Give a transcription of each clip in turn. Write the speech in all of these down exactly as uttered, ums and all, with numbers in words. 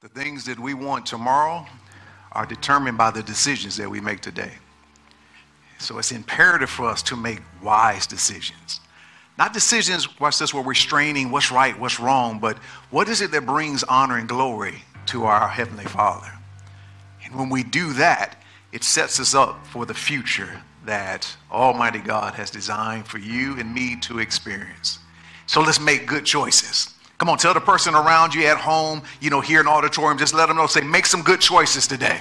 The things that we want tomorrow are determined by the decisions that we make today. So it's imperative for us to make wise decisions. Not decisions, watch this, where we're straining what's right, what's wrong, but what is it that brings honor and glory to our Heavenly Father? And when we do that, it sets us up for the future that Almighty God has designed for you and me to experience. So let's make good choices. Come on, tell the person around you at home, you know, here in the auditorium, just let them know, say, make some good choices today.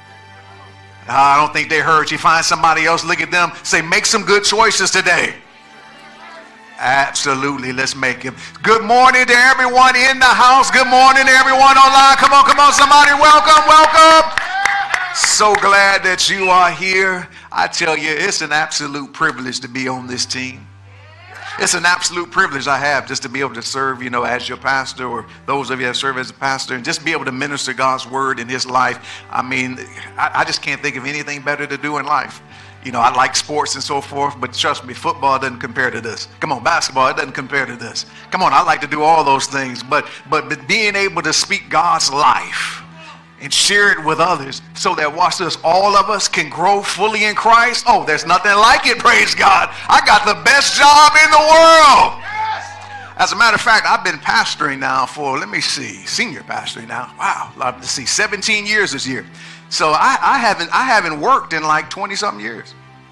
I don't think they heard you. Find somebody else, look at them, say, make some good choices today. Absolutely, let's make them. Good morning to everyone in the house. Good morning to everyone online. Come on, come on, somebody, welcome, welcome. So glad that you are here. I tell you, it's an absolute privilege to be on this team. It's an absolute privilege I have just to be able to serve, you know, as your pastor, or those of you that serve as a pastor, and just be able to minister God's word in his life. I mean, I, I just can't think of anything better to do in life. You know, I like sports and so forth, but trust me, football doesn't compare to this. Come on, basketball, it doesn't compare to this. Come on, I like to do all those things, but but, but being able to speak God's life and share it with others so that, watch this, all of us can grow fully in Christ. Oh, there's nothing like it, praise God. I got the best job in the world. As a matter of fact, I've been pastoring now for, let me see, senior pastoring now. Wow, let's see, seventeen years this year. So I, I haven't I haven't worked in like twenty something years.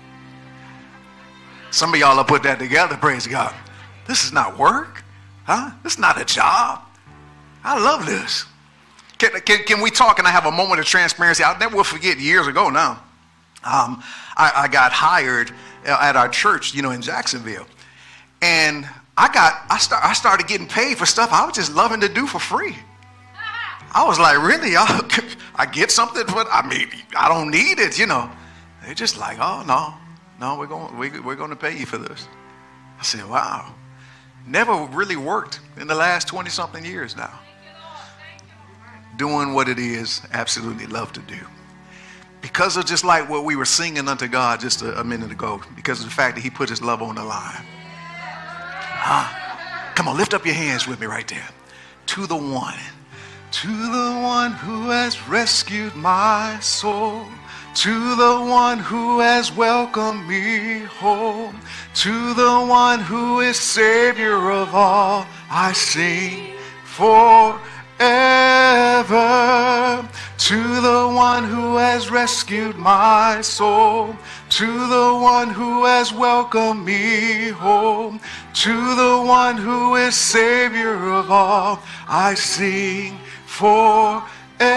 Some of y'all have put that together, praise God. This is not work, huh? This is not a job. I love this. Can, can, can we talk and I have a moment of transparency? I'll never will forget years ago now. Um, I, I got hired at our church, you know, in Jacksonville. And I got, I, start, I started getting paid for stuff I was just loving to do for free. I was like, really? I, I get something, but I mean, I don't need it, you know. They're just like, oh, no, no, we're going, we, we're going to pay you for this. I said, wow. Never really worked in the last twenty something years now. Doing what it is, absolutely love to do. Because of just like what we were singing unto God just a, a minute ago, because of the fact that he put his love on the line. Huh? Come on, lift up your hands with me right there. To the one, to the one who has rescued my soul, to the one who has welcomed me home, to the one who is Savior of all, I sing for ever, to the one who has rescued my soul, to the one who has welcomed me home, to the one who is Savior of all, I sing forever.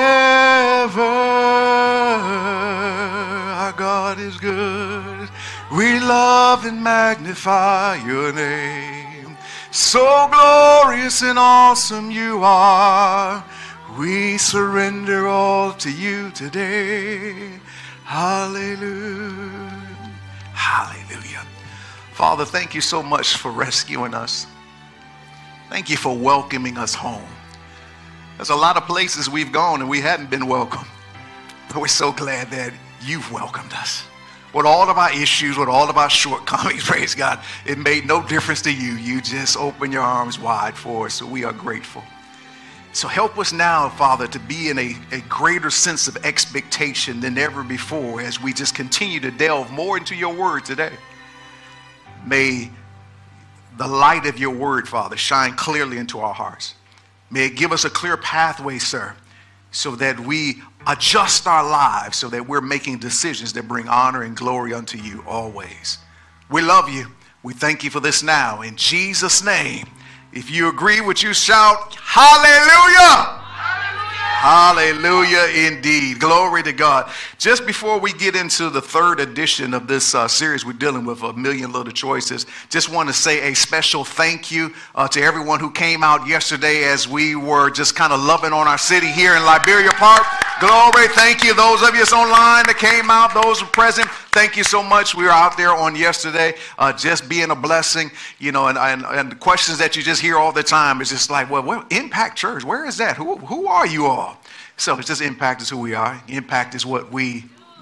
Our God is good. We love and magnify your name. So glorious and awesome you are. We surrender all to you today. Hallelujah. Hallelujah. Father, thank you so much for rescuing us. Thank you for welcoming us home. There's a lot of places we've gone and we hadn't been welcome. But we're so glad that you've welcomed us. With all of our issues, with all of our shortcomings, praise God, it made no difference to you. You just opened your arms wide for us, so we are grateful. So help us now, Father, to be in a, a greater sense of expectation than ever before as we just continue to delve more into your word today. May the light of your word, Father, shine clearly into our hearts. May it give us a clear pathway, sir, so that we adjust our lives so that we're making decisions that bring honor and glory unto you always. We love you. We thank you for this now. In Jesus' name, if you agree, would you shout, hallelujah? Hallelujah indeed. Glory to God. Just before we get into the third edition of this uh, series we're dealing with, A Million Little Choices, just want to say a special thank you uh, to everyone who came out yesterday as we were just kind of loving on our city here in Liberia Park. Glory, thank you. Those of you that's online that came out, those who are present, thank you so much. We were out there on yesterday uh, just being a blessing, you know, and, and, and the questions that you just hear all the time is just like, well, well, Impact Church, where is that? Who, who are you all? So it's just Impact is who we are. Impact is what we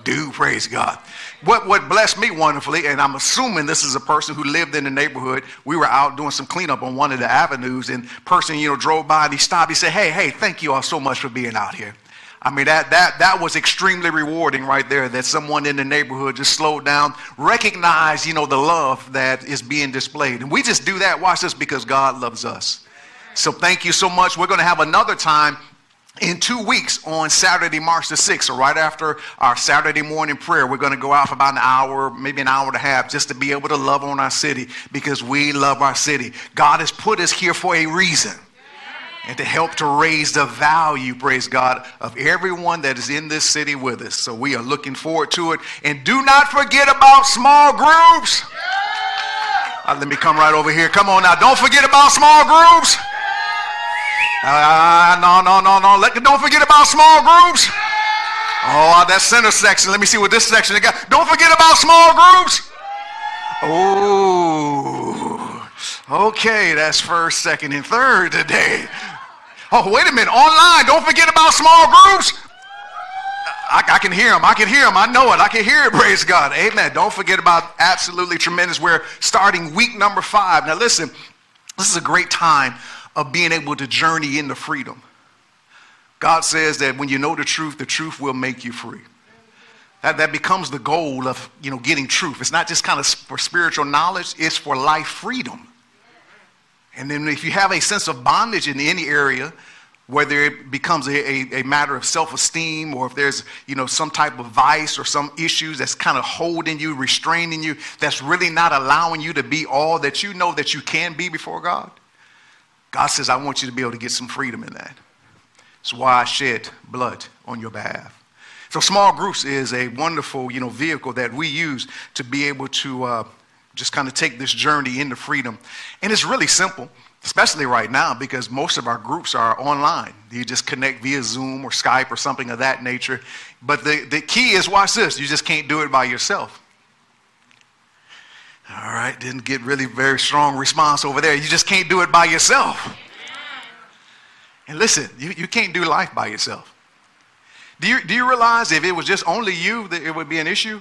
do. Praise God. What, what blessed me wonderfully, and I'm assuming this is a person who lived in the neighborhood. We were out doing some cleanup on one of the avenues, and person, you know, drove by and he stopped. He said, hey, hey, thank you all so much for being out here. I mean, that, that, that was extremely rewarding right there, that someone in the neighborhood just slowed down, recognized, you know, the love that is being displayed. And we just do that, watch this, because God loves us. So thank you so much. We're going to have another time in two weeks on Saturday, March the sixth, so right after our Saturday morning prayer, we're going to go out for about an hour, maybe an hour and a half, just to be able to love on our city, because we love our city. God has put us here for a reason, and to help to raise the value, praise God, of everyone that is in this city with us. So we are looking forward to it. And do not forget about small groups. Uh, let me come right over here. Come on now. Don't forget about small groups. Uh, no, no, no, no. Let, don't forget about small groups. Oh, that center section. Let me see what this section got. Don't forget about small groups. Oh, okay. That's first, second, and third today. Oh, wait a minute. Online. Don't forget about small groups. I, I can hear them. I can hear them. I know it. I can hear it. Praise God. Amen. Don't forget about absolutely tremendous. We're starting week number five. Now, listen, this is a great time of being able to journey into freedom. God says that when you know the truth, the truth will make you free. That, that becomes the goal of, you know, getting truth. It's not just kind of for spiritual knowledge, it's for life freedom. And then if you have a sense of bondage in any area, whether it becomes a, a, a matter of self-esteem, or if there's, you know, some type of vice or some issues that's kind of holding you, restraining you, that's really not allowing you to be all that you know that you can be before God, God says, I want you to be able to get some freedom in that. That's why I shed blood on your behalf. So small groups is a wonderful, you know, vehicle that we use to be able to uh, just kind of take this journey into freedom. And it's really simple, especially right now, because most of our groups are online. You just connect via Zoom or Skype or something of that nature. But the, the key is, watch this, you just can't do it by yourself. All right, didn't get really very strong response over there. You just can't do it by yourself. And listen, you, you can't do life by yourself. Do you, do you realize if it was just only you that it would be an issue?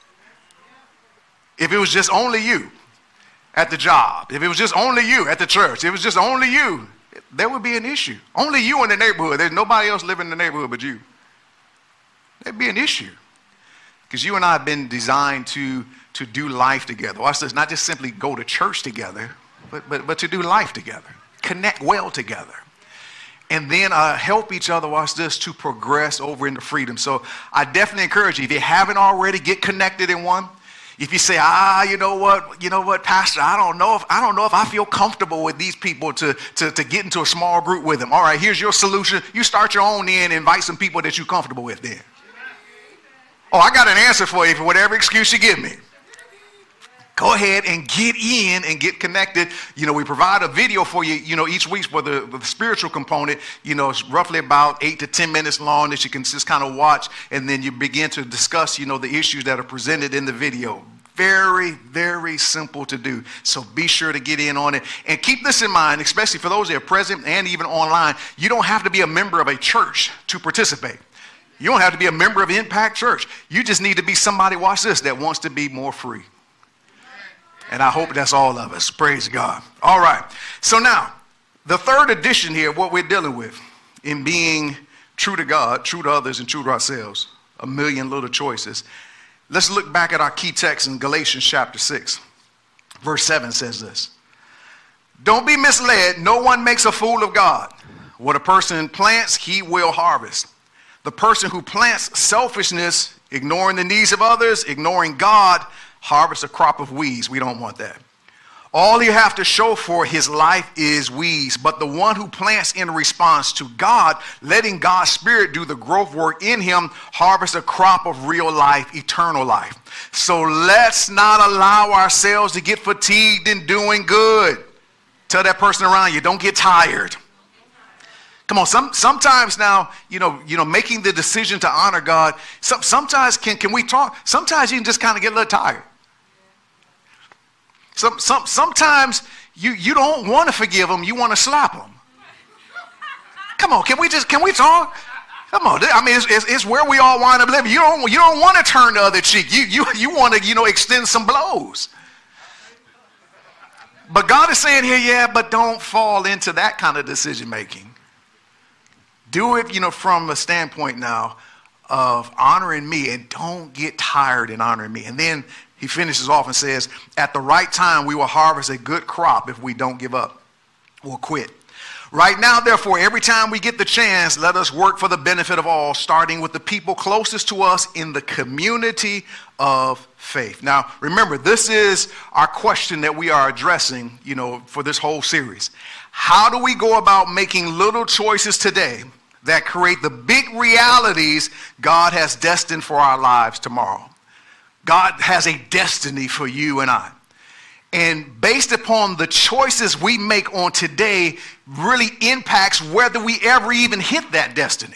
If it was just only you at the job, if it was just only you at the church, if it was just only you, there would be an issue. Only you in the neighborhood. There's nobody else living in the neighborhood but you. There'd be an issue. Because you and I have been designed to to do life together. Watch this, not just simply go to church together, but, but, but to do life together, connect well together. And then uh, help each other, watch this, to progress over into freedom. So I definitely encourage you, if you haven't already, get connected in one. If you say, ah, you know what, you know what, Pastor, I don't know if I don't know if I feel comfortable with these people to, to, to get into a small group with them. All right, here's your solution. You start your own in, invite some people that you're comfortable with then. Oh, I got an answer for you for whatever excuse you give me. Go ahead and get in and get connected. You know, we provide a video for you, you know, each week for the, the spiritual component. You know, it's roughly about eight to ten minutes long that you can just kind of watch, and then you begin to discuss, you know, the issues that are presented in the video. Very, very simple to do. So be sure to get in on it. And keep this in mind, especially for those that are present and even online. You don't have to be a member of a church to participate. You don't have to be a member of Impact Church. You just need to be somebody, watch this, that wants to be more free. And I hope that's all of us. Praise God. All right. So now, the third edition here, what we're dealing with in being true to God, true to others, and true to ourselves, a million little choices. Let's look back at our key text in Galatians chapter six. Verse seven says this. Don't be misled. No one makes a fool of God. What a person plants, he will harvest. The person who plants selfishness, ignoring the needs of others, ignoring God, harvest a crop of weeds. We don't want that. All you have to show for his life is weeds. But the one who plants in response to God, letting God's Spirit do the growth work in him, harvests a crop of real life, eternal life. So let's not allow ourselves to get fatigued in doing good. Tell that person around you, don't get tired. Come on, some, sometimes now, you know, you know, making the decision to honor God, some, sometimes can, can we talk? Sometimes you can just kind of get a little tired. Some, some, sometimes you, you don't want to forgive them, you want to slap them. Come on, can we just, can we talk? Come on, I mean, it's, it's, it's where we all wind up living. You don't, you don't want to turn the other cheek. You, you, you want to, you know, extend some blows. But God is saying here, yeah, but don't fall into that kind of decision making. Do it, you know, from a standpoint now of honoring me, and don't get tired in honoring me. And then he finishes off and says, at the right time, we will harvest a good crop if we don't give up or quit. Right now, therefore, every time we get the chance, let us work for the benefit of all, starting with the people closest to us in the community of faith. Now, remember, this is our question that we are addressing, you know, for this whole series. How do we go about making little choices today that create the big realities God has destined for our lives tomorrow? God has a destiny for you and I. And based upon the choices we make on today really impacts whether we ever even hit that destiny.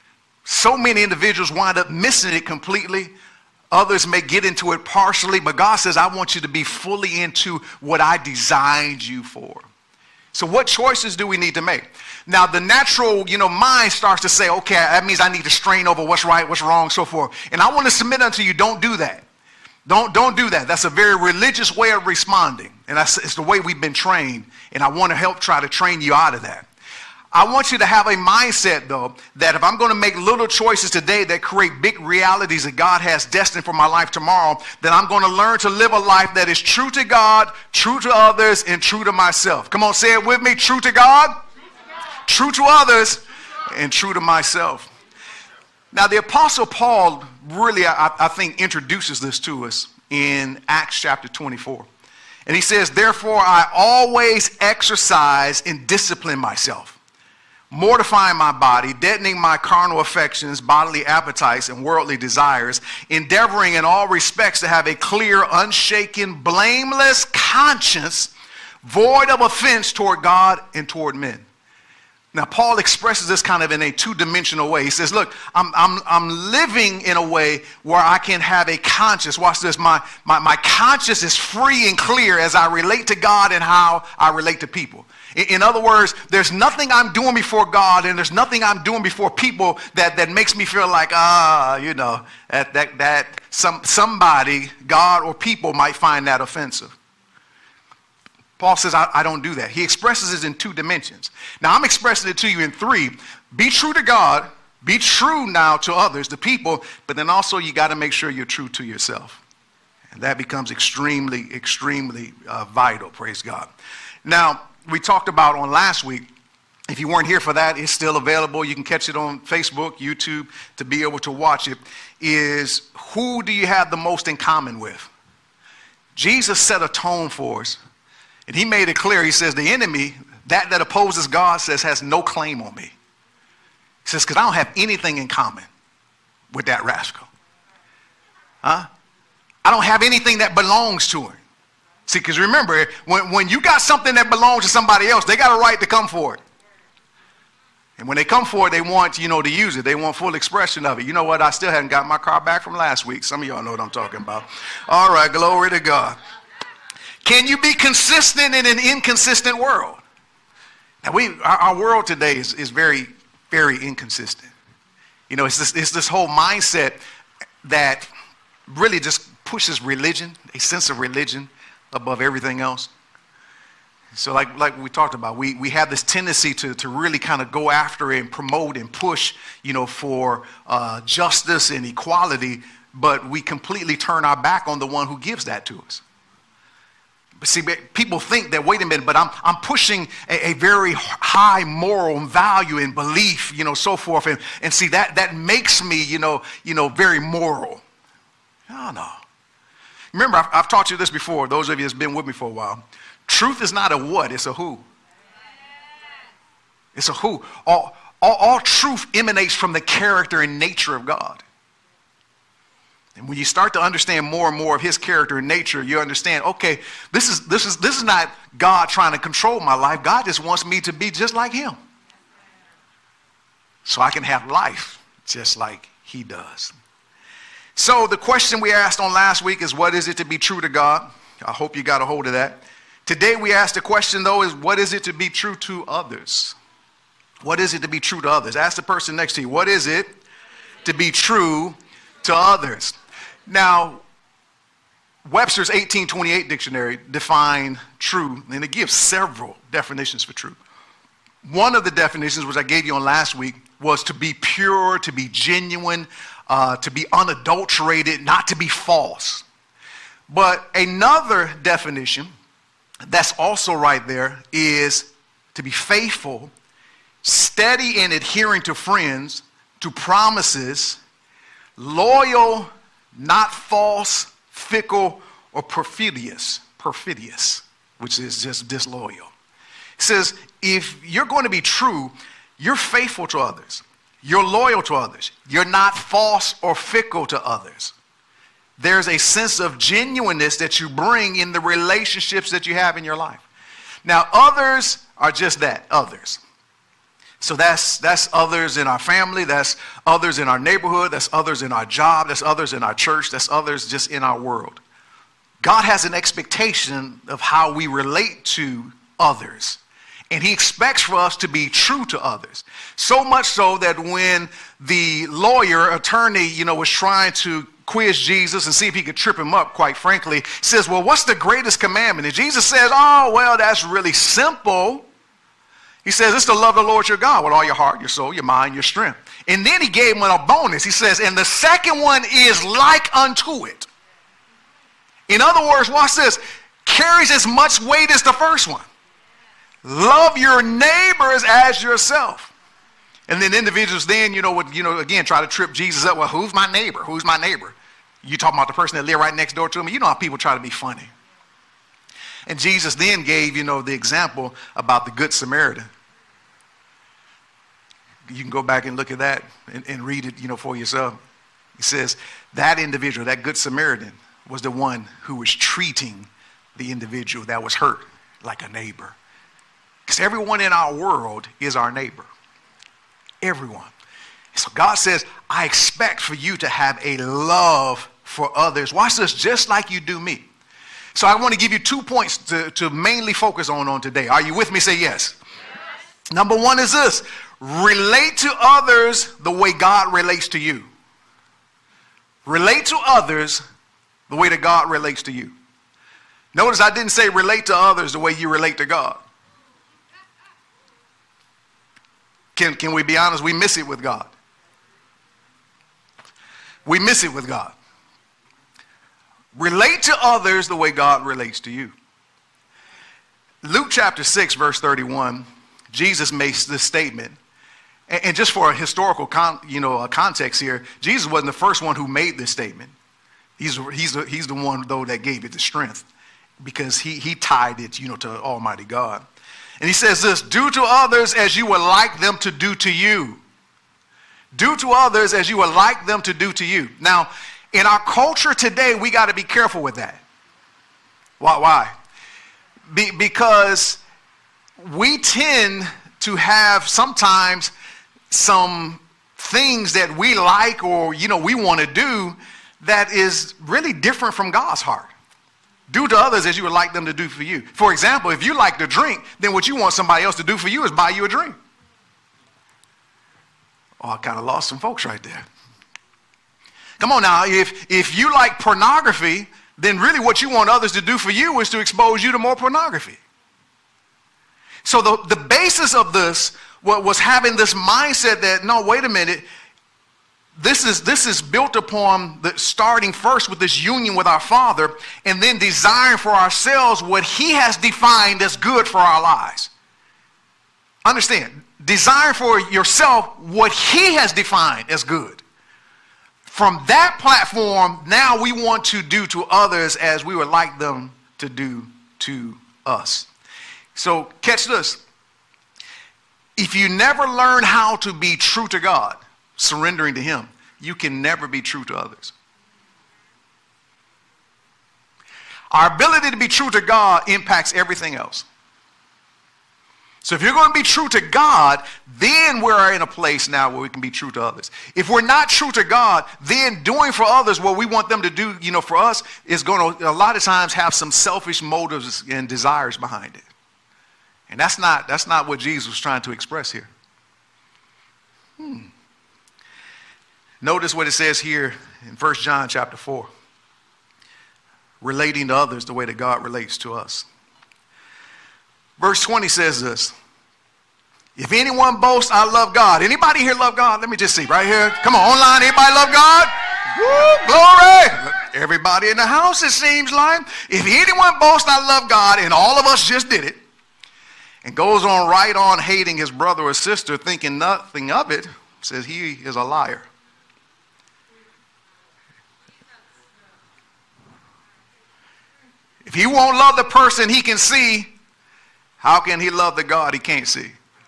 So many individuals wind up missing it completely. Others may get into it partially, but God says, I want you to be fully into what I designed you for. So what choices do we need to make? Now, the natural, you know, mind starts to say, okay, that means I need to strain over what's right, what's wrong, so forth. And I want to submit unto you, don't do that. Don't, don't do that. That's a very religious way of responding. And that's it's the way we've been trained. And I want to help try to train you out of that. I want you to have a mindset, though, that if I'm going to make little choices today that create big realities that God has destined for my life tomorrow, then I'm going to learn to live a life that is true to God, true to others, and true to myself. Come on, say it with me. True to God, true to, true to others, and true to myself. Now, the Apostle Paul really, I, I think, introduces this to us in Acts chapter twenty-four. And he says, therefore, I always exercise and discipline myself, mortifying my body, deadening my carnal affections, bodily appetites, and worldly desires, endeavoring in all respects to have a clear, unshaken, blameless conscience, void of offense toward God and toward men. Now, Paul expresses this kind of in a two-dimensional way. He says, look, I'm, I'm, I'm living in a way where I can have a conscience. Watch this. My, my, my conscience is free and clear as I relate to God and how I relate to people. In, in other words, there's nothing I'm doing before God and there's nothing I'm doing before people that, that makes me feel like, ah, you know, that, that, that some, somebody, God or people might find that offensive. Paul says, I, I don't do that. He expresses it in two dimensions. Now, I'm expressing it to you in three. Be true to God. Be true now to others, the people. But then also you got to make sure you're true to yourself. And that becomes extremely, extremely uh, vital, praise God. Now, we talked about on last week, if you weren't here for that, it's still available. You can catch it on Facebook, YouTube, to be able to watch it, is who do you have the most in common with? Jesus set a tone for us. And he made it clear. He says, the enemy, that that opposes God, says, has no claim on me. He says, because I don't have anything in common with that rascal. Huh? I don't have anything that belongs to him. See, because remember, when, when you got something that belongs to somebody else, they got a right to come for it. And when they come for it, they want, you know, to use it. They want full expression of it. You know what? I still haven't got my car back from last week. Some of y'all know what I'm talking about. All right, glory to God. Can you be consistent in an inconsistent world? Now, we, our, our world today is, is very, very inconsistent. You know, it's this, it's this whole mindset that really just pushes religion, a sense of religion, above everything else. So like, like we talked about, we, we have this tendency to, to really kind of go after and promote and push, you know, for uh, justice and equality, but we completely turn our back on the one who gives that to us. See, people think that, wait a minute, but I'm, I'm pushing a, a very high moral value and belief, you know, so forth. And, and see, that, that makes me, you know, you know, very moral. Oh, no. Remember, I've, I've taught you this before, those of you that's been with me for a while. Truth is not a what, it's a who. It's a who. All, all, all truth emanates from the character and nature of God. And when you start to understand more and more of his character and nature, you understand, okay, this is this is this is not God trying to control my life. God just wants me to be just like him. So I can have life just like he does. So the question we asked on last week is, what is it to be true to God? I hope you got a hold of that. Today we asked the question, though, is what is it to be true to others? What is it to be true to others? Ask the person next to you, what is it to be true to others? Now, Webster's eighteen twenty-eight dictionary define true, and it gives several definitions for true. One of the definitions, which I gave you on last week, was to be pure, to be genuine, uh, to be unadulterated, not to be false. But another definition that's also right there is to be faithful, steady in adhering to friends, to promises, loyal, not false, fickle, or perfidious, perfidious, which is just disloyal. It says, if you're going to be true, you're faithful to others. You're loyal to others. You're not false or fickle to others. There's a sense of genuineness that you bring in the relationships that you have in your life. Now, others are just that, others. So that's that's others in our family, that's others in our neighborhood, that's others in our job, that's others in our church, that's others just in our world. God has an expectation of how we relate to others. And he expects for us to be true to others. So much so that when the lawyer, attorney, you know, was trying to quiz Jesus and see if he could trip him up, quite frankly, says, well, what's the greatest commandment? And Jesus says, oh, well, that's really simple. He says, it's to love the Lord your God with all your heart, your soul, your mind, your strength. And then he gave him a bonus. He says, and the second one is like unto it. In other words, watch this, carries as much weight as the first one. Love your neighbors as yourself. And then individuals then, you know, would, you know, again, try to trip Jesus up. Well, who's my neighbor? Who's my neighbor? You talking about the person that live right next door to him? You know how people try to be funny. And Jesus then gave, you know, the example about the Good Samaritan. You can go back and look at that and, and read it, you know, for yourself. He says that individual, that Good Samaritan, was the one who was treating the individual that was hurt like a neighbor. Because everyone in our world is our neighbor. Everyone. So God says, I expect for you to have a love for others. Watch this, just like you do me. So I want to give you two points to, to mainly focus on on today. Are you with me? Say yes. Yes. Number one is this. Relate to others the way God relates to you. Relate to others the way that God relates to you. Notice I didn't say relate to others the way you relate to God. Can, can we be honest? We miss it with God. We miss it with God. Relate to others the way God relates to you. Luke chapter six, verse thirty-one, Jesus makes this statement. And, and just for a historical con, you know, a context here, Jesus wasn't the first one who made this statement. He's, he's, the, he's the one, though, that gave it the strength because he, he tied it, you know, to Almighty God. And he says this, do to others as you would like them to do to you. Do to others as you would like them to do to you. Now, in our culture today, we got to be careful with that. Why? Why? Be, because we tend to have sometimes some things that we like or, you know, we want to do that is really different from God's heart. Do to others as you would like them to do for you. For example, if you like to drink, then what you want somebody else to do for you is buy you a drink. Oh, I kind of lost some folks right there. Come on now, if, if you like pornography, then really what you want others to do for you is to expose you to more pornography. So the, the basis of this was having this mindset that, no, wait a minute, this is, this is built upon the starting first with this union with our Father and then desiring for ourselves what he has defined as good for our lives. Understand, desire for yourself what he has defined as good. From that platform, now we want to do to others as we would like them to do to us. So catch this. If you never learn how to be true to God, surrendering to him, you can never be true to others. Our ability to be true to God impacts everything else. So if you're going to be true to God, then we're in a place now where we can be true to others. If we're not true to God, then doing for others what we want them to do, you know, for us is going to a lot of times have some selfish motives and desires behind it. And that's not, that's not what Jesus was trying to express here. Hmm. Notice what it says here in First John chapter four. Relating to others the way that God relates to us. Verse twenty says this. If anyone boasts, I love God. Anybody here love God? Let me just see right here. Come on, online. Anybody love God? Woo, glory. Everybody in the house, it seems like. If anyone boasts, I love God, and all of us just did it, and goes on right on hating his brother or sister, thinking nothing of it, says he is a liar. If he won't love the person he can see, how can he love the God he can't see?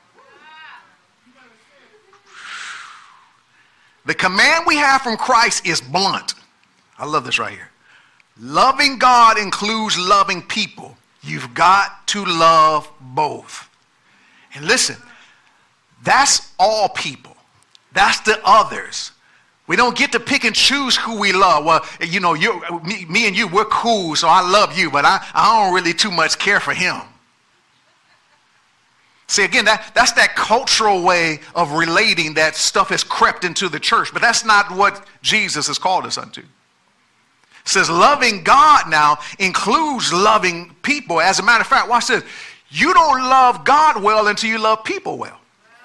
The command we have from Christ is blunt. I love this right here. Loving God includes loving people. You've got to love both. And listen, that's all people. That's the others. We don't get to pick and choose who we love. Well, you know, you, me, me and you, we're cool, so I love you, but I, I don't really too much care for him. See, again, that, that's that cultural way of relating that stuff has crept into the church, but that's not what Jesus has called us unto. It says loving God now includes loving people. As a matter of fact, watch this. You don't love God well until you love people well.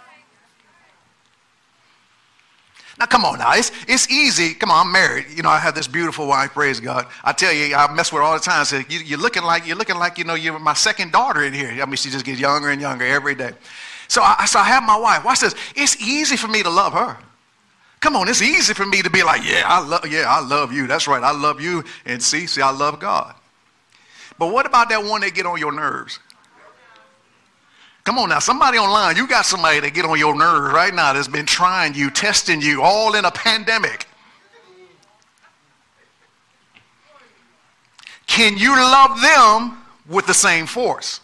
Now, come on now. It's, it's easy. Come on, I'm married. You know, I have this beautiful wife, praise God. I tell you, I mess with her all the time. I say, you, you're looking like, you're looking like, you know, you're my second daughter in here. I mean, she just gets younger and younger every day. So I, so I have my wife. Watch this. It's easy for me to love her. Come on, it's easy for me to be like, yeah, I love, yeah, I love you. That's right. I love you. And see, see, I love God. But what about that one that get on your nerves? Come on now, somebody online, you got somebody that get on your nerves right now that's been trying you, testing you, all in a pandemic. Can you love them with the same force?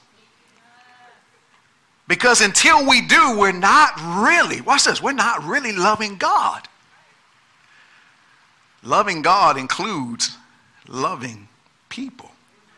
Because until we do, we're not really, watch this, we're not really loving God. Loving God includes loving people.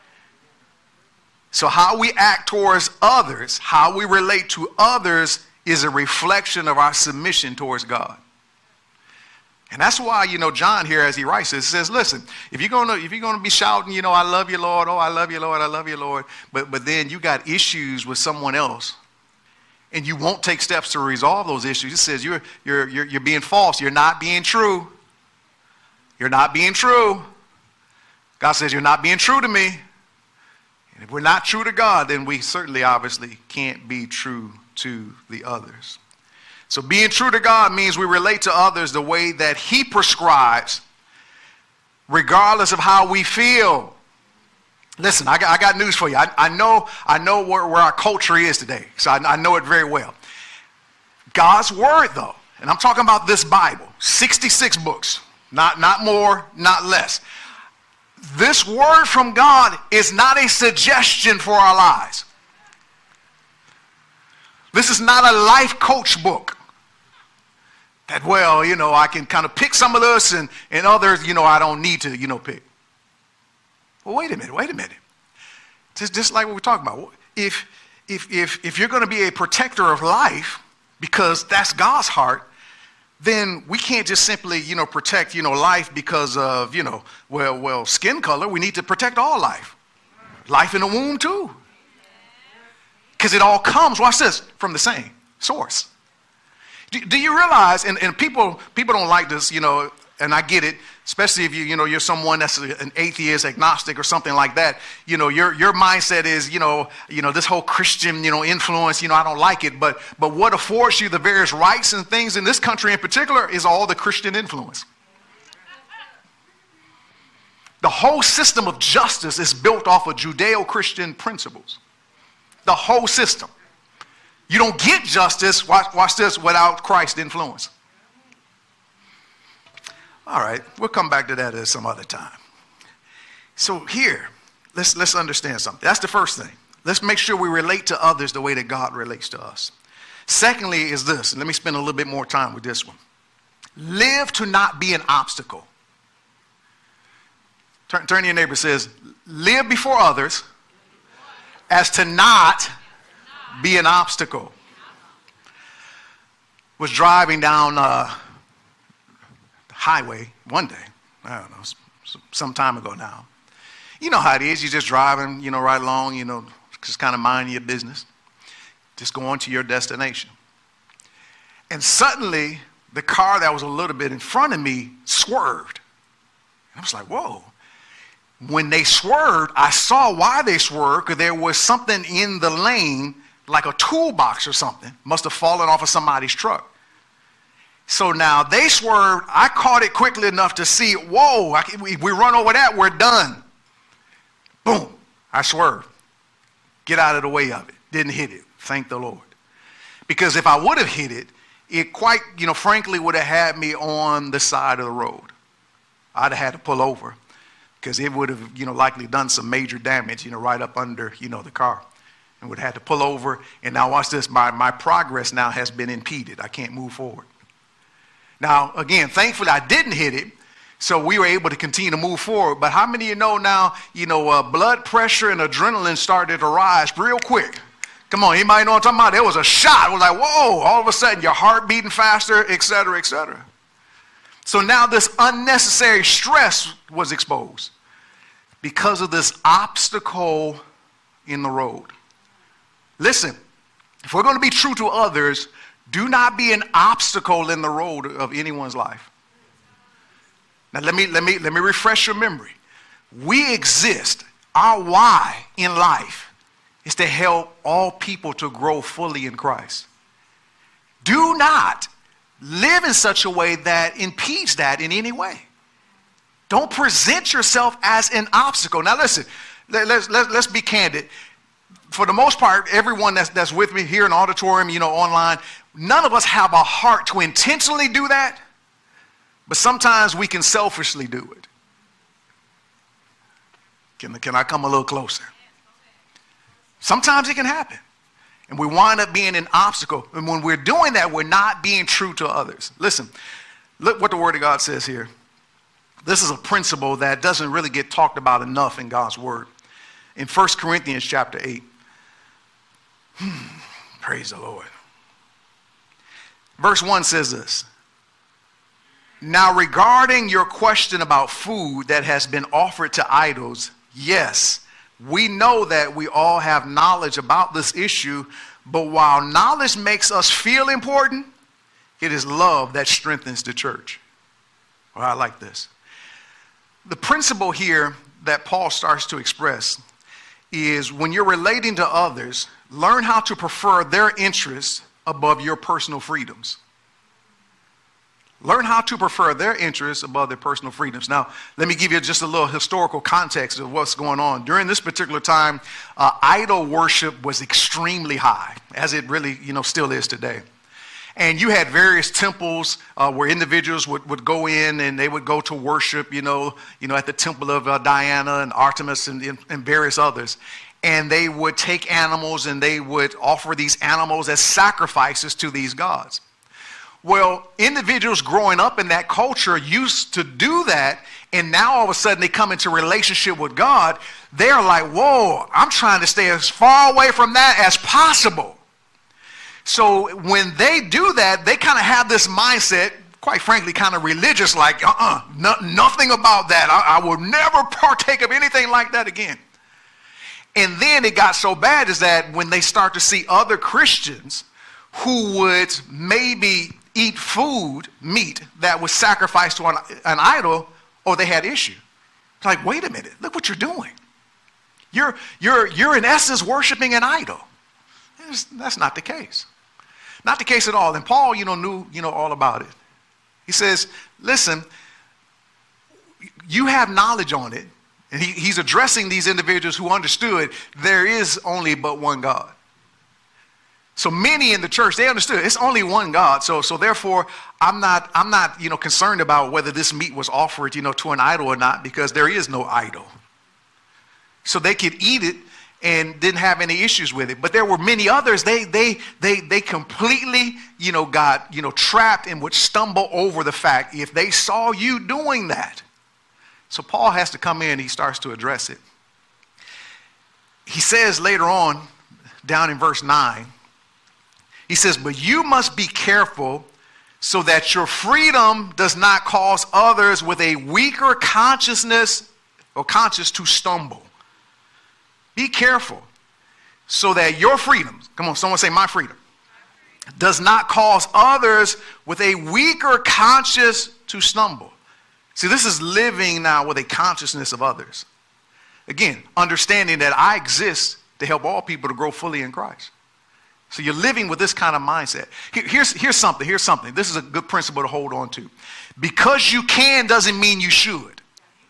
So how we act towards others, how we relate to others is a reflection of our submission towards God. And that's why, you know, John here, as he writes this, says, listen, if you're going to if you're going to be shouting, you know, I love you, Lord, oh, I love you, Lord, I love you, Lord, but, but then you got issues with someone else, and you won't take steps to resolve those issues. It says you're, you're, you're, you're being false. You're not being true. You're not being true. God says you're not being true to me. And if we're not true to God, then we certainly obviously can't be true to the others. So being true to God means we relate to others the way that he prescribes, regardless of how we feel. Listen, I got, I got news for you. I, I know, I know where, where our culture is today, so I, I know it very well. God's word, though, and I'm talking about this Bible, sixty-six books, not, not more, not less. This word from God is not a suggestion for our lives. This is not a life coach book that, well, you know, I can kind of pick some of this and, and others, you know, I don't need to, you know, pick. Well, wait a minute, wait a minute. Just, just like what we're talking about. If, if, if, if you're going to be a protector of life, because that's God's heart, then we can't just simply, you know, protect, you know, life because of, you know, well, well, skin color. We need to protect all life. Life in the womb too. Because it all comes, watch this, from the same source. Do, do you realize, and, and people people don't like this, you know, and I get it, especially if you, you know, you're someone that's an atheist, agnostic, or something like that. You know, your your mindset is, you know, you know, this whole Christian, you know, influence, you know, I don't like it. But but what affords you the various rights and things in this country in particular is all the Christian influence. The whole system of justice is built off of Judeo-Christian principles. The whole system. You don't get justice, watch, watch this, without Christ's influence. All right, we'll come back to that at some other time. So here, let's, let's understand something. That's the first thing. Let's make sure we relate to others the way that God relates to us. Secondly is this, and let me spend a little bit more time with this one. Live to not be an obstacle. Turn, turn to your neighbor and says, live before others as to not be an obstacle. was driving down uh, the highway one day. I don't know, some time ago now. You know how it is. You're just driving, you know, right along, you know, just kind of minding your business. Just going to your destination. And suddenly, the car that was a little bit in front of me swerved. And I was like, whoa. When they swerved, I saw why they swerved, because there was something in the lane, like a toolbox or something, must have fallen off of somebody's truck. So now they swerved. I caught it quickly enough to see, whoa, I can, we, we run over that, we're done. Boom, I swerved. Get out of the way of it. Didn't hit it. Thank the Lord. Because if I would have hit it, it quite, you know, frankly would have had me on the side of the road. I'd have had to pull over because it would have, you know, likely done some major damage, you know, right up under, you know, the car. And would have had to pull over. And now watch this, my, my progress now has been impeded. I can't move forward. Now, again, thankfully I didn't hit it. So we were able to continue to move forward. But how many of you know now, you know, uh, blood pressure and adrenaline started to rise real quick? Come on, anybody know what I'm talking about? There was a shot. It was like, whoa, all of a sudden your heart beating faster, et cetera, et cetera. So now this unnecessary stress was exposed because of this obstacle in the road. Listen, if we're going to be true to others, do not be an obstacle in the road of anyone's life. Now let me, let me, let me refresh your memory. We exist. Our why in life is to help all people to grow fully in Christ. Do not live in such a way that impedes that in any way. Don't present yourself as an obstacle. Now listen, let, let's, let's, let's be candid. For the most part, everyone that's, that's with me here in the auditorium, you know, online, none of us have a heart to intentionally do that, but sometimes we can selfishly do it. Can, can I come a little closer? Sometimes it can happen. And we wind up being an obstacle. And when we're doing that, we're not being true to others. Listen, look what the Word of God says here. This is a principle that doesn't really get talked about enough in God's Word. In First Corinthians chapter eight. Hmm, praise the Lord. Verse one says this. Now regarding your question about food that has been offered to idols, yes, we know that we all have knowledge about this issue, but while knowledge makes us feel important, it is love that strengthens the church. Well, I like this. The principle here that Paul starts to express is when you're relating to others, learn how to prefer their interests above your personal freedoms. Learn how to prefer their interests above their personal freedoms. Now, let me give you just a little historical context of what's going on. During this particular time, uh, idol worship was extremely high, as it really, you know, still is today. And you had various temples uh, where individuals would, would go in and they would go to worship, you know, you know, at the temple of uh, Diana and Artemis and, and various others. And they would take animals and they would offer these animals as sacrifices to these gods. Well, individuals growing up in that culture used to do that, and now all of a sudden they come into relationship with God. They're like, whoa, I'm trying to stay as far away from that as possible. So when they do that, they kind of have this mindset, quite frankly, kind of religious, like, uh-uh, no, nothing about that. I, I will never partake of anything like that again. And then it got so bad is that when they start to see other Christians who would maybe eat food, meat, that was sacrificed to an, an idol, or they had issue. It's like, wait a minute, look what you're doing. You're, you're, you're in essence worshiping an idol. It's, that's not the case. Not the case at all. And Paul, you know, knew, you know, all about it. He says, listen, you have knowledge on it. And he, he's addressing these individuals who understood there is only but one God. So many in the church, they understood it's only one God. So, so therefore, I'm not, I'm not, you know, concerned about whether this meat was offered, you know, to an idol or not, because there is no idol. So they could eat it and didn't have any issues with it. But there were many others. They, they, they, they completely, you know, got, you know, trapped and would stumble over the fact if they saw you doing that. So Paul has to come in. He starts to address it. He says later on, down in verse nine. He says, but you must be careful so that your freedom does not cause others with a weaker consciousness or conscience to stumble. Be careful so that your freedom, come on, someone say my freedom, does not cause others with a weaker conscience to stumble. See, this is living now with a consciousness of others. Again, understanding that I exist to help all people to grow fully in Christ. So you're living with this kind of mindset. Here, here's, here's something, here's something. This is a good principle to hold on to. Because you can doesn't mean you should.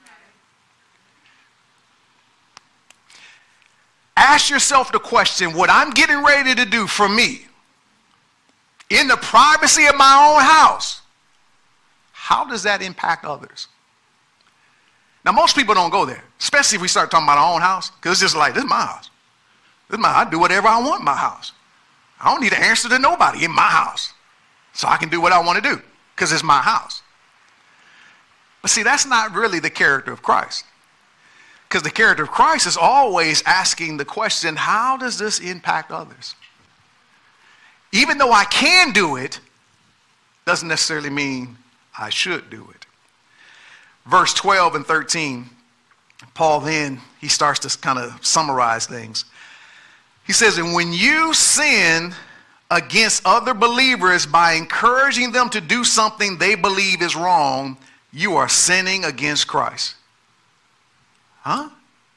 Ask yourself the question, what I'm getting ready to do for me, in the privacy of my own house, how does that impact others? Now, most people don't go there, especially if we start talking about our own house, because it's just like, this is my house. This is my, I do whatever I want in my house. I don't need to answer to nobody in my house. So I can do what I want to do, because it's my house. But see, that's not really the character of Christ. Because the character of Christ is always asking the question, how does this impact others? Even though I can do it, doesn't necessarily mean I should do it. Verse twelve and thirteen, Paul then, he starts to kind of summarize things. He says, and when you sin against other believers by encouraging them to do something they believe is wrong, you are sinning against Christ. Huh?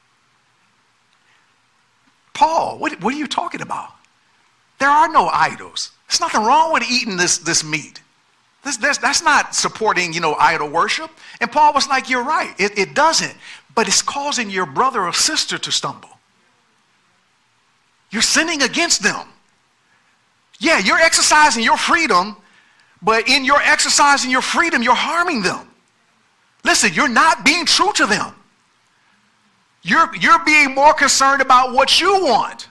Paul, what, what are you talking about? There are no idols. There's nothing wrong with eating this, this meat. This, this, that's not supporting, you know, idol worship. And Paul was like, you're right. It, it doesn't. But it's causing your brother or sister to stumble. You're sinning against them. Yeah, you're exercising your freedom, but in your exercising your freedom, you're harming them. Listen, you're not being true to them. You're, you're being more concerned about what you want.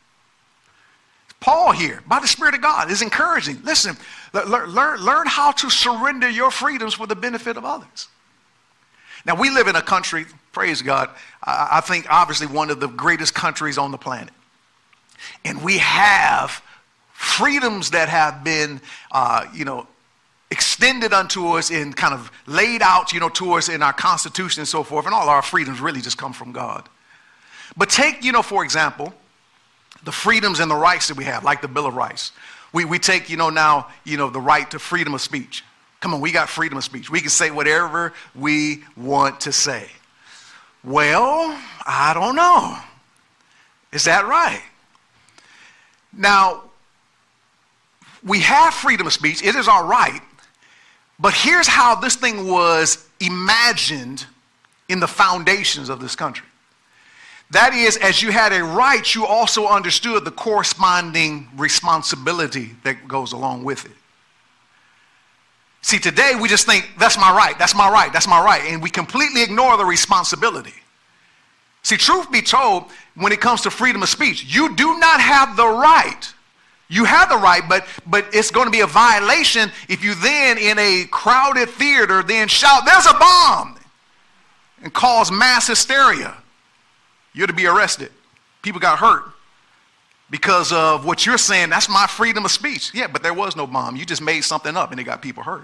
Paul here, by the Spirit of God, is encouraging. Listen, learn, learn, learn how to surrender your freedoms for the benefit of others. Now, we live in a country, praise God, I, I think obviously one of the greatest countries on the planet. And we have freedoms that have been, uh, you know, extended unto us and kind of laid out, you know, to us in our Constitution and so forth. And all our freedoms really just come from God. But take, you know, for example, the freedoms and the rights that we have, like the Bill of Rights. We, we take, you know, now, you know, the right to freedom of speech. Come on, we got freedom of speech. We can say whatever we want to say. Well, I don't know. Is that right? Now, we have freedom of speech. It is our right. But here's how this thing was imagined in the foundations of this country. That is, as you had a right, you also understood the corresponding responsibility that goes along with it. See, today we just think, that's my right, that's my right, that's my right. And we completely ignore the responsibility. See, truth be told, when it comes to freedom of speech, you do not have the right. You have the right, but, but it's going to be a violation if you then, in a crowded theater, then shout, there's a bomb, and cause mass hysteria. You're to be arrested. People got hurt because of what you're saying. That's my freedom of speech. Yeah, but there was no bomb. You just made something up and it got people hurt.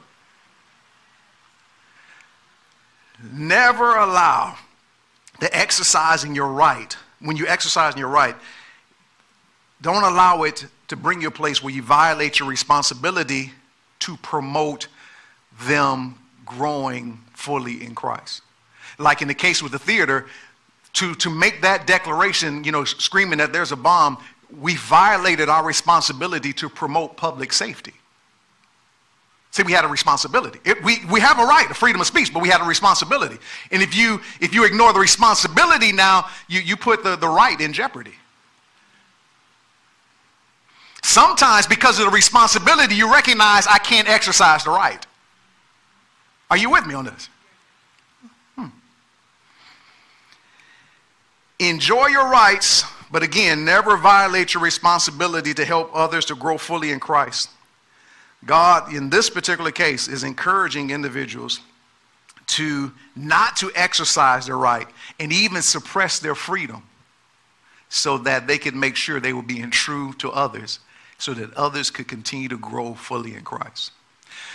Never allow the exercising your right. When you exercise your right, don't allow it to bring you a place where you violate your responsibility to promote them growing fully in Christ. Like in the case with the theater, to, to make that declaration, you know, screaming that there's a bomb, we violated our responsibility to promote public safety. See, we had a responsibility. It, we, we have a right, a freedom of speech, but we had a responsibility. And if you, if you ignore the responsibility now, you, you put the, the right in jeopardy. Sometimes because of the responsibility, you recognize I can't exercise the right. Are you with me on this? Hmm. Enjoy your rights, but again, never violate your responsibility to help others to grow fully in Christ. God, in this particular case, is encouraging individuals to not to exercise their right and even suppress their freedom so that they could make sure they were being true to others, so that others could continue to grow fully in Christ.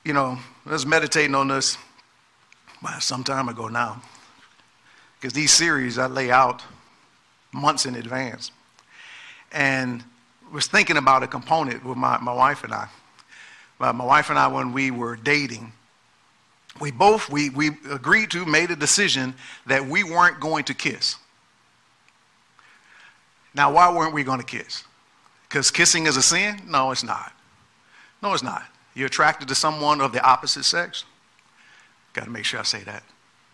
you know, I was meditating on this well, some time ago now. Because these series I lay out months in advance. And was thinking about a component with my, my wife and I. My, my wife and I, when we were dating, we both, we, we agreed to, made a decision that we weren't going to kiss. Now, why weren't we going to kiss? Because kissing is a sin? No, it's not. No, it's not. You're attracted to someone of the opposite sex? Got to make sure I say that.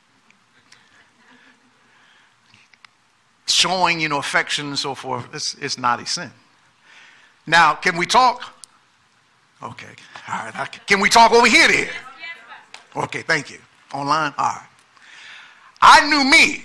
Showing, you know, affection and so forth, it's, it's not a sin. Now, can we talk? Okay. All right. I, can we talk over here then? Okay, thank you. Online? All right. I knew me.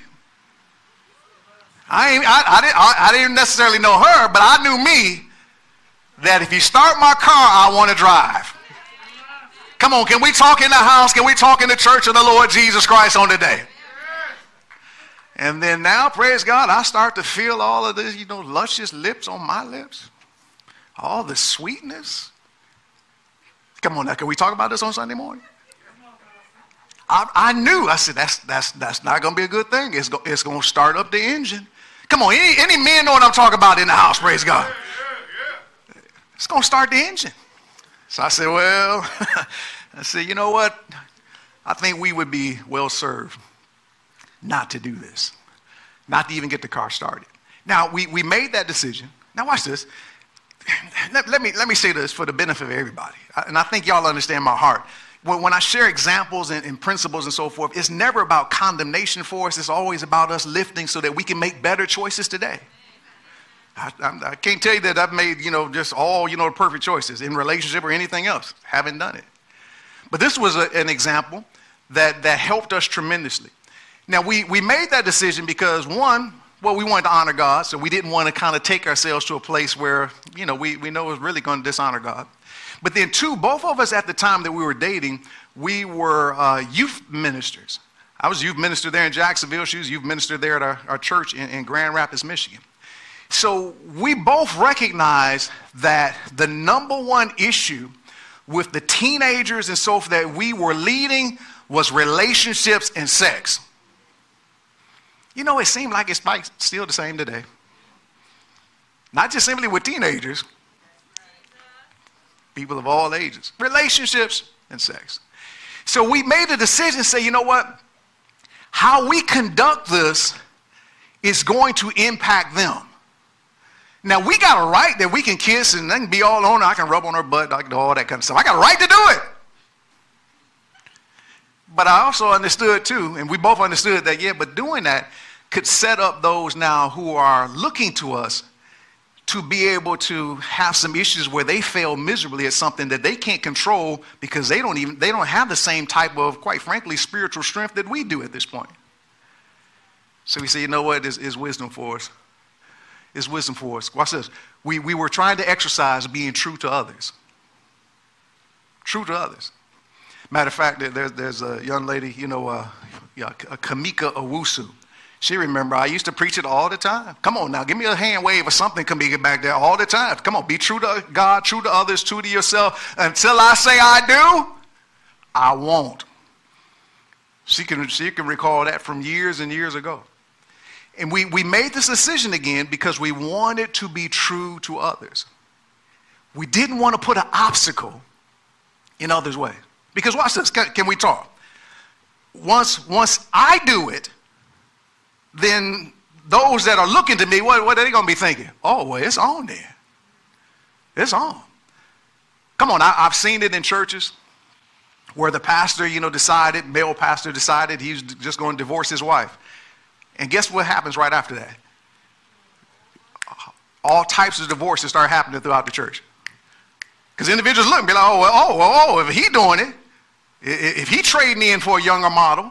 I, ain't, I, I, didn't, I, I didn't necessarily know her, but I knew me that if you start my car, I want to drive. Come on, can we talk in the house? Can we talk in the church of the Lord Jesus Christ on today? And then now, praise God, I start to feel all of this, you know, luscious lips on my lips. All the sweetness. Come on now, can we talk about this on Sunday morning? I, I knew, I said, that's that's that's not going to be a good thing. It's, go, it's going to start up the engine. Come on, any, any men know what I'm talking about in the house, praise God. It's going to start the engine. So I said, well, I said, you know what? I think we would be well served not to do this, not to even get the car started. Now, we, we made that decision. Now, watch this. Let, let, me, let me say this for the benefit of everybody, and I think y'all understand my heart. When, when I share examples and, and principles and so forth, it's never about condemnation for us. It's always about us lifting so that we can make better choices today. I, I, I can't tell you that I've made, you know, just all, you know, perfect choices in relationship or anything else. Haven't done it. But this was a, an example that, that helped us tremendously. Now, we, we made that decision because, one, well, we wanted to honor God, so we didn't want to kind of take ourselves to a place where, you know, we, we know it's really going to dishonor God. But then, two, both of us at the time that we were dating, we were uh, youth ministers. I was a youth minister there in Jacksonville. She was a youth minister there at our, our church in, in Grand Rapids, Michigan. So we both recognized that the number one issue with the teenagers and so forth that we were leading was relationships and sex. You know, it seemed like it's like still the same today. Not just simply with teenagers, people of all ages. Relationships and sex. So we made a decision to say, you know what? How we conduct this is going to impact them. Now, we got a right that we can kiss and they can be all on her. I can rub on her butt, I can do all that kind of stuff. I got a right to do it. But I also understood too, and we both understood that, yeah, but doing that could set up those now who are looking to us to be able to have some issues where they fail miserably at something that they can't control because they don't even, they don't have the same type of, quite frankly, spiritual strength that we do at this point. So we say, you know what, is is wisdom for us. It's wisdom for us. Watch this. We, we were trying to exercise being true to others. True to others. Matter of fact, there's, there's a young lady, you know, uh, yeah, Kamika Owusu. She remember, I used to preach it all the time. Come on now, give me a hand wave or something, Kamika, back there all the time. Come on, be true to God, true to others, true to yourself. Until I say I do, I won't. She can, she can recall that from years and years ago. And we, we made this decision again because we wanted to be true to others. We didn't want to put an obstacle in others' way. Because watch this, can, can we talk? Once, once I do it, then those that are looking to me, what, what are they going to be thinking? Oh, well, it's on there. It's on. Come on, I, I've seen it in churches where the pastor, you know, decided, male pastor decided he's just going to divorce his wife. And guess what happens right after that? All types of divorces start happening throughout the church. Because individuals look and be like, oh, well, oh, well, oh, if he doing it, if he trading in for a younger model,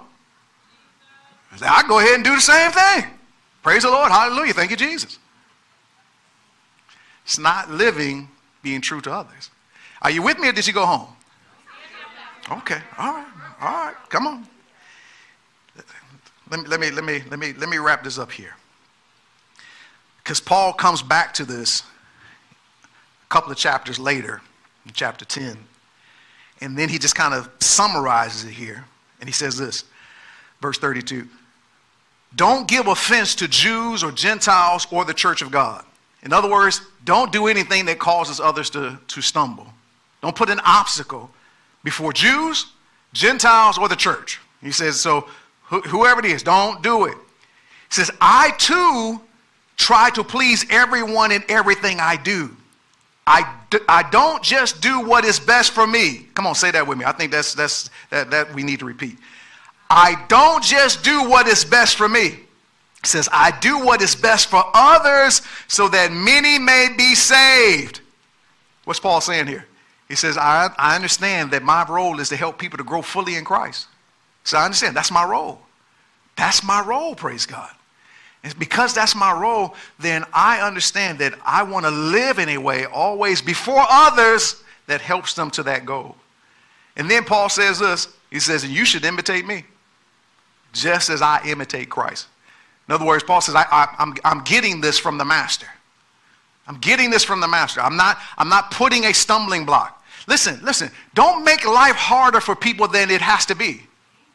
I go ahead and do the same thing. Praise the Lord. Hallelujah. Thank you, Jesus. It's not living being true to others. Are you with me or did you go home? Okay. All right. All right. Come on. Let me, let me, let me, let me, let me wrap this up here. Because Paul comes back to this a couple of chapters later, in chapter ten. And then he just kind of summarizes it here. And he says this, verse thirty-two. Don't give offense to Jews or Gentiles or the church of God. In other words, don't do anything that causes others to, to stumble. Don't put an obstacle before Jews, Gentiles, or the church. He says, so wh- whoever it is, don't do it. He says, I too try to please everyone in everything I do. I, do, I don't just do what is best for me. Come on, say that with me. I think that's, that's, that, that we need to repeat. I don't just do what is best for me. He says, I do what is best for others so that many may be saved. What's Paul saying here? He says, I, I understand that my role is to help people to grow fully in Christ. So I understand that's my role. That's my role, praise God. And because that's my role, then I understand that I want to live in a way always before others that helps them to that goal. And then Paul says this, he says, and you should imitate me just as I imitate Christ. In other words, Paul says, I, I, I'm, I'm getting this from the master. I'm getting this from the master. I'm not, I'm not putting a stumbling block. Listen, listen, don't make life harder for people than it has to be.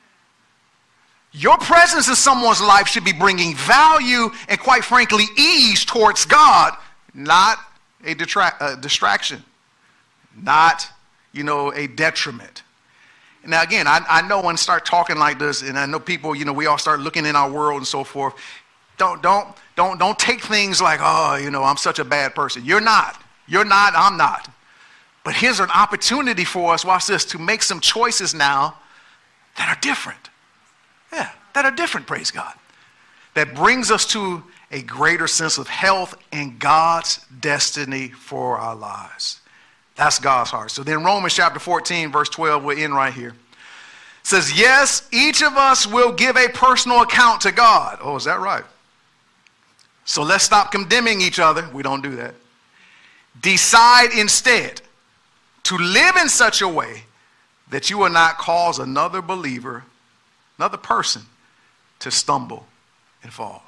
Your presence in someone's life should be bringing value and, quite frankly, ease towards God, not a detract, uh, distraction, not, you know, a detriment. Now, again, I, I know when I start talking like this, and I know people, you know, we all start looking in our world and so forth. Don't, don't, don't, don't take things like, oh, you know, I'm such a bad person. You're not. You're not. I'm not. But here's an opportunity for us, watch this, to make some choices now that are different. Yeah, that are different, praise God. That brings us to a greater sense of health and God's destiny for our lives. That's God's heart. So then Romans chapter fourteen, verse twelve, we'll end right here. It says, yes, each of us will give a personal account to God. Oh, is that right? So let's stop condemning each other. We don't do that. Decide instead to live in such a way that you will not cause another believer, another person, to stumble and fall.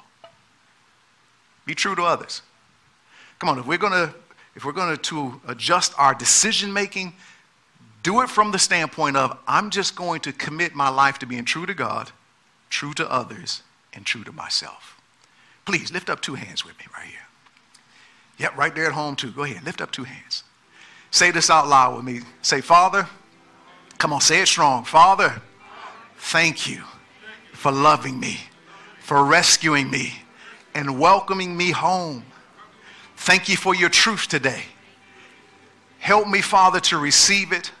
Be true to others. Come on, if we're going to if we're going to, to adjust our decision making, do it from the standpoint of I'm just going to commit my life to being true to God, true to others, and true to myself. Please lift up two hands with me right here. Yep, right there at home too. Go ahead, lift up two hands. Say this out loud with me. Say, Father, come on, say it strong. Father, thank you for loving me, for rescuing me, and welcoming me home. Thank you for your truth today. Help me, Father, to receive it,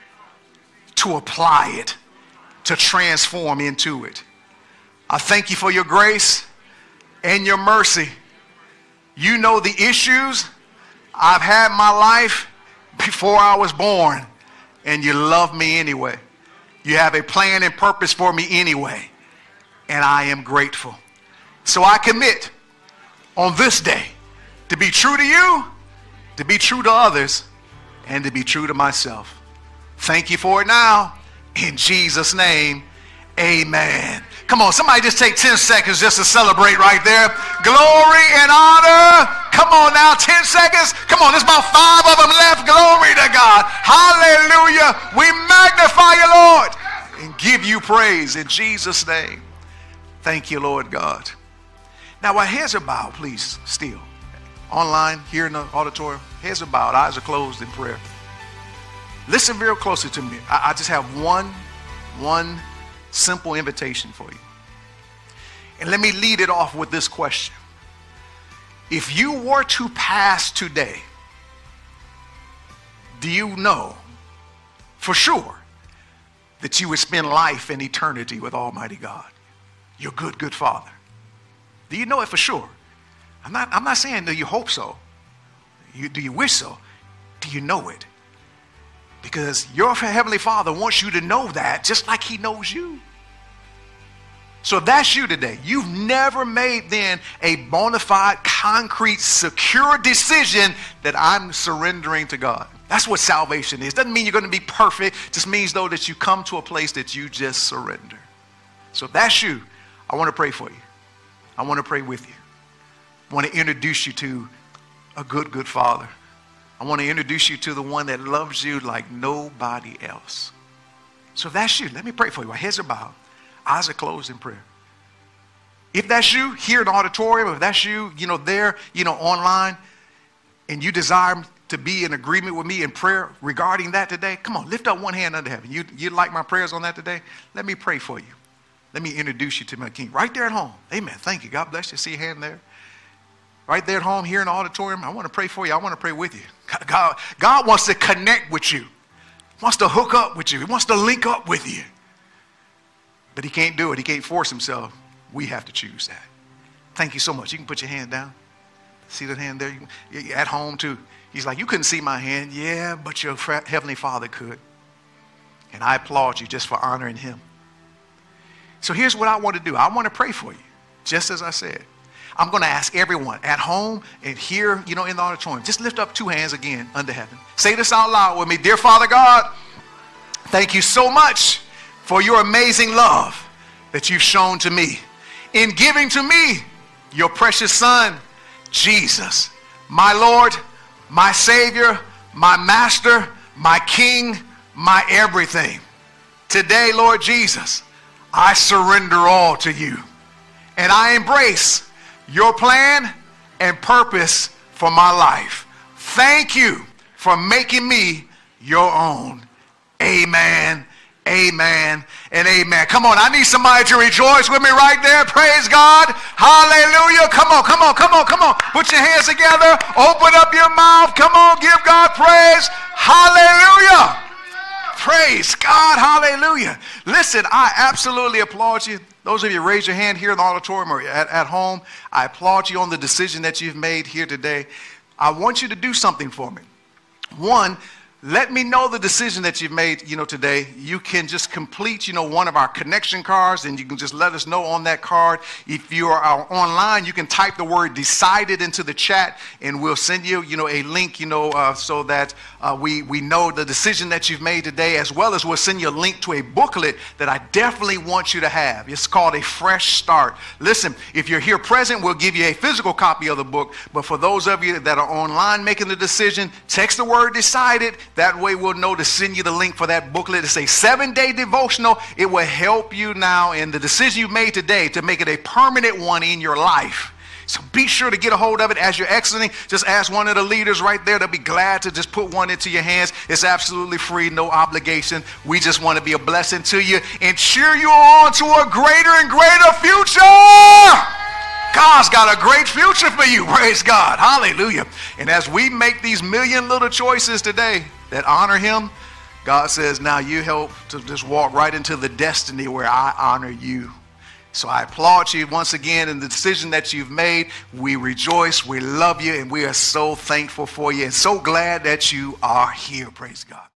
to apply it, to transform into it. I thank you for your grace and your mercy. You know the issues I've had in my life before I was born, and you love me anyway. You have a plan and purpose for me anyway, and I am grateful. So I commit on this day to be true to you, to be true to others, and to be true to myself. Thank you for it now. In Jesus' name, amen. Come on, somebody just take ten seconds just to celebrate right there. Glory and honor. Come on now, ten seconds. Come on, there's about five of them left. Glory to God. Hallelujah. We magnify you, Lord, and give you praise in Jesus' name. Thank you, Lord God. Now, while heads are bowed, please, still. Online, here in the auditorium, heads are bowed, eyes are closed in prayer. Listen very closely to me. I, I just have one, one simple invitation for you. And let me lead it off with this question. If you were to pass today, do you know for sure that you would spend life and eternity with Almighty God, your good, good Father? Do you know it for sure? I'm not, I'm not saying do you hope so. You, do you wish so? Do you know it? Because your Heavenly Father wants you to know that just like He knows you. So if that's you today, you've never made then a bona fide, concrete, secure decision that I'm surrendering to God. That's what salvation is. Doesn't mean you're going to be perfect. It just means, though, that you come to a place that you just surrender. So if that's you, I want to pray for you. I want to pray with you. I want to introduce you to a good, good Father, I want to introduce you to the one that loves you like nobody else. So if that's you, let me pray for you. Our heads are bowed, eyes are closed in prayer. If that's you here in the auditorium, if that's you, you know, there, you know, online, and you desire to be in agreement with me in prayer regarding that today, come on, lift up one hand under heaven. You, you like my prayers on that today? Let me pray for you. Let me introduce you to my King. Right there at home. Amen. Thank you. God bless you. See your hand there. Right there at home, here in the auditorium. I want to pray for you. I want to pray with you. God, God wants to connect with you. He wants to hook up with you. He wants to link up with you. But he can't do it. He can't force himself. We have to choose that. Thank you so much. You can put your hand down. See that hand there? You're at home too. He's like, you couldn't see my hand. Yeah, but your Heavenly Father could. And I applaud you just for honoring him. So here's what I want to do. I want to pray for you, just as I said. I'm going to ask everyone at home and here, you know, in the auditorium, just lift up two hands again under heaven. Say this out loud with me. Dear Father God, thank you so much for your amazing love that you've shown to me in giving to me your precious Son, Jesus, my Lord, my Savior, my Master, my King, my everything. Today, Lord Jesus, I surrender all to you, and I embrace your plan and purpose for my life. Thank you for making me your own. Amen, amen, and amen. Come on, I need somebody to rejoice with me right there. Praise God. Hallelujah. Come on, come on, come on, come on. Put your hands together. Open up your mouth. Come on, give God praise. Hallelujah. Praise God. Hallelujah. Listen, I absolutely applaud you. Those of you raise your hand here in the auditorium or at, at home, I applaud you on the decision that you've made here today. I want you to do something for me. One, let me know the decision that you've made, you know, today. You can just complete, you know, one of our connection cards, and you can just let us know on that card. If you are online, you can type the word decided into the chat, and we'll send you, you know, a link, you know, uh, so that uh, we, we know the decision that you've made today, as well as we'll send you a link to a booklet that I definitely want you to have. It's called A Fresh Start. Listen, if you're here present, we'll give you a physical copy of the book, but for those of you that are online making the decision, text the word decided. That way we'll know to send you the link for that booklet. It's a seven-day devotional. It will help you now in the decision you made today to make it a permanent one in your life. So be sure to get a hold of it as you're exiting. Just ask one of the leaders right there. They'll be glad to just put one into your hands. It's absolutely free, no obligation. We just want to be a blessing to you and cheer you on to a greater and greater future. God's got a great future for you. Praise God. Hallelujah. And as we make these million little choices today that honor him, God says, now you help to just walk right into the destiny where I honor you. So I applaud you once again in the decision that you've made. We rejoice, we love you, and we are so thankful for you and so glad that you are here. Praise God.